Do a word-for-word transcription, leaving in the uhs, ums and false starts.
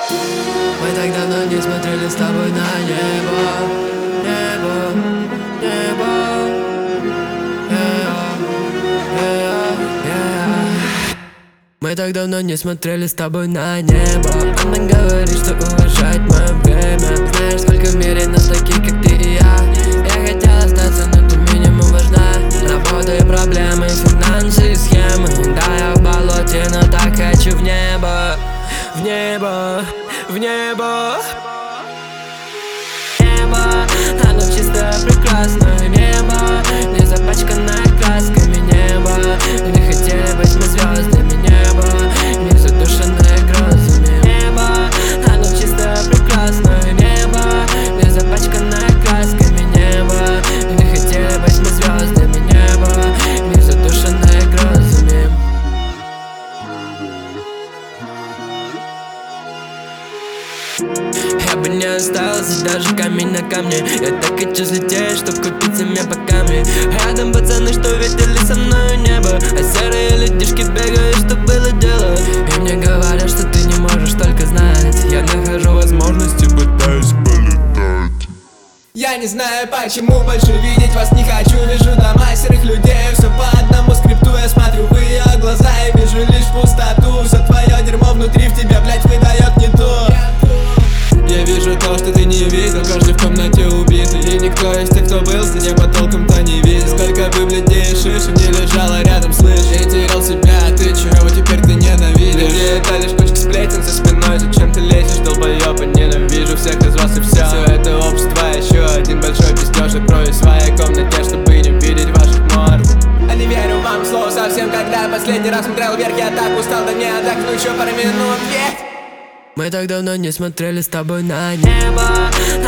Мы так давно не смотрели с тобой на небо. Небо, небо. Yeah, yeah, yeah. Мы так давно не смотрели с тобой на небо. Она говорит, что уважает мое время. Знаешь, сколько в мире нас таких, как ты и я. Я хотел остаться, но ты минимум важна. Работа и проблемы, финансы и схемы. Да, я в болоте, но так хочу в небо. В небо, в небо. Небо, оно чистое, прекрасное небо, не запачканное красками небо. Не хотели быть мы звездами небо, не задушенное грозами. Небо, оно чистое, прекрасное небо, не запачканное красками небо. Не хотели быть мы звездами небо, не задушенное грозами. Я бы не остался даже камень на камне. Я так хочу взлететь, чтоб купить себе по камне. Рядом пацаны, что видели со мною небо, а серые людишки бегают, что было дело. И мне говорят, что ты не можешь только знать. Я нахожу возможности, пытаюсь полетать. Я не знаю, почему больше видеть вас не хочу. Вижу дома серых людей, все по одному скрипту. Я смотрю в ее глаза и вижу лишь пустоту. Все твое дерьмо внутри в тебя, блять, выдает не то. Я вижу то, что ты не видел, каждый в комнате убитый. И никто из тех, кто был за небо, толком-то не видел. Сколько бы бледнее шишек не лежало рядом, слышь. Я терял себя, а ты чего теперь ты ненавидишь? Где это лишь кучка сплетен за спиной, зачем ты лезешь, долбоёбы? Ненавижу всех из вас и все. Все это общество, еще один большой пиздеж. И прою в своей комнате, чтобы не видеть ваших морд. А не верю вам слово совсем, когда последний раз смотрел вверх. Я так устал, да не отдохну еще пару минут, ведь Мы так давно не смотрели с тобой на небо.